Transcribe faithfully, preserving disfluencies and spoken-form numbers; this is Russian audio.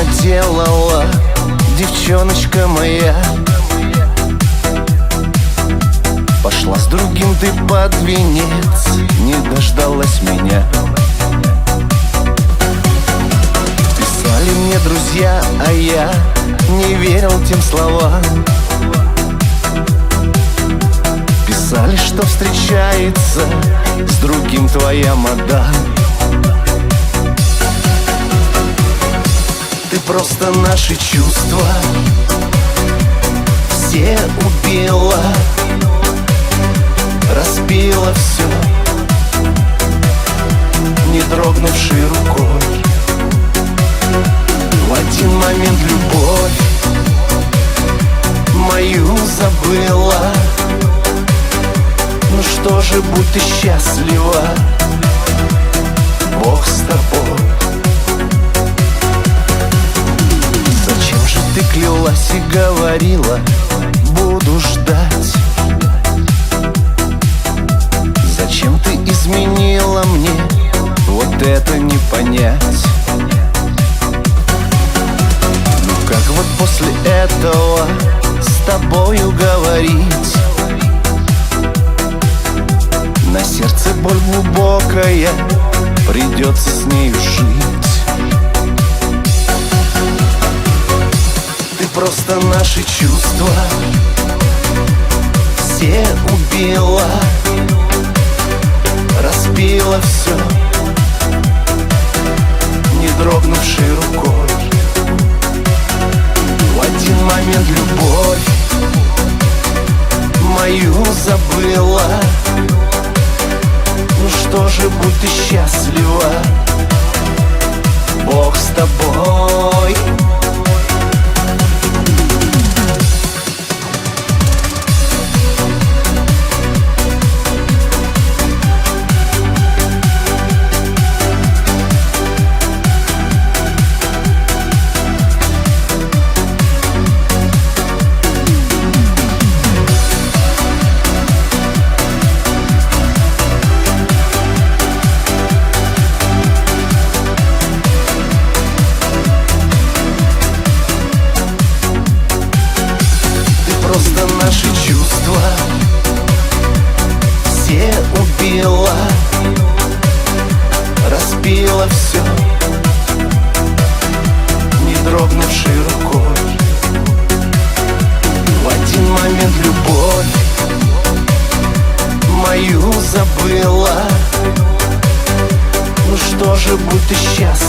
наделала, девчоночка моя? Пошла с другим ты под венец, не дождалась меня. Писали мне друзья, а я не верил тем словам. Писали, что встречается с другим твоя мадам. Ты просто наши чувства все убила, разбила все, не дрогнувшей рукой. В один момент любовь мою забыла. Ну что же, будь ты счастлива, Бог с тобой. Зачем же ты клялась и говорила, буду ждать? Зачем ты изменила мне, вот это не понять. Ну как вот после этого с тобою говорить? На сердце боль глубокая, придется с нею жить. Ты просто наши чувства все убила, разбила все, не дрогнувшей рукой. В один момент любовь мою забыла. Ну что же, будь ты счастлива, Бог с тобой. Просто наши чувства все убила, разбила все, не дрогнувшей рукой. В один момент любовь мою забыла. Ну что же, будь ты счастлив,